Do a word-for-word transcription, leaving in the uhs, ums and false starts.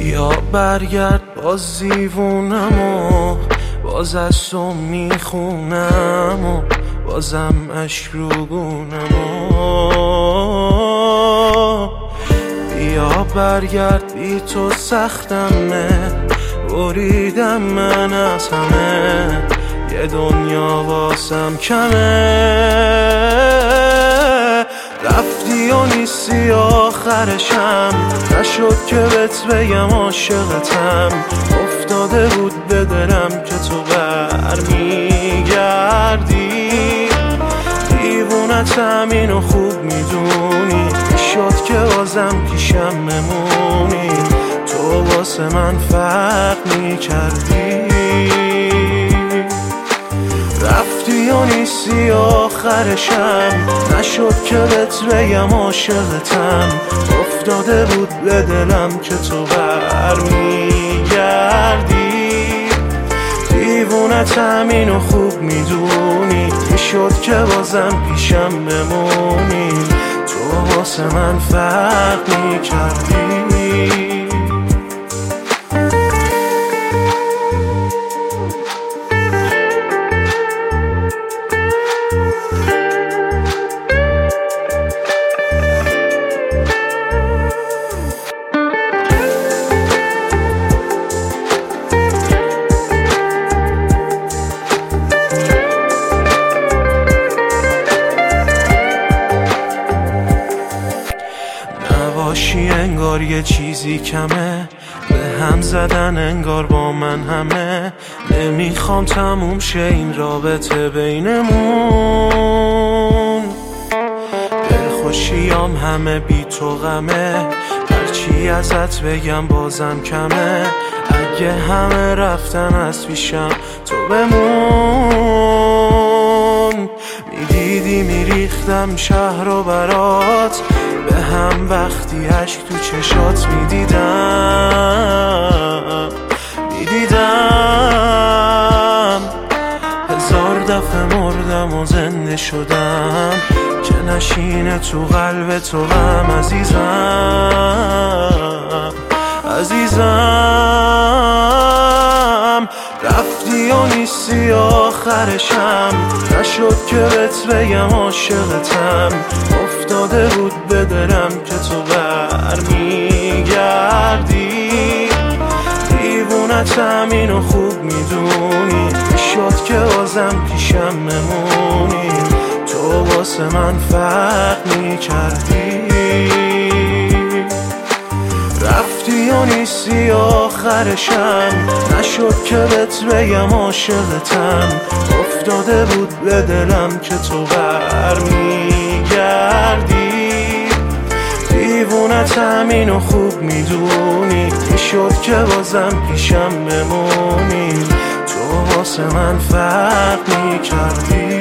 بیا برگرد باز دیوونم و باز از تو میخونم و بازم اشک رو گونم و بیا برگرد بی تو سختمه بریدم من از همه یه دنیا واسم کمه رفتی و نیستی آخرشم نشد که بهت بگم عاشقتم افتاده بود به دلم که تو برمیگردی دیوونتم اینو خوب میدونی شد که بازم پیشم بمونی تو واسه من فرق میکردی رفتی و نیستی آخرشم نشد که بهت بگم عاشقتم افتاده بود به دلم که تو برمیگردی دیوونتم اینو خوب میدونی شد که بازم پیشم بمونی تو واسه من فرق میکردی باشی انگار یه چیزی کمه به هم زدن انگار با من همه نمیخوام تموم شه این رابطه بینمون دلخوشیام همه بی تو غمه هرچی ازت بگم بازم کمه اگه همه رفتن از پیشم تو بمون میدیدی میریختم شهر و برات به هم وقتی عشق تو چشات میدیدم میدیدم هزار دفعه مردم و زنده شدم که نشینه تو قلب تو غم عزیزم عزیزم رفتی و نیستی آخرشم نشد که بهت بگم عاشقتم افتاده بود به دلم که تو برمیگردی دیوونتم اینو خوب میدونی شد که بازم پیشم بمونی تو واسه من فرق میکردی رفتی و نیستی آخرشم نشد که بهت بگم عاشقتم افتاده بود به دلم که تو برمیگردی دیوونتم اینو خوب میدونی شد که بازم پیشم بمونی تو واسه من فرق میکردی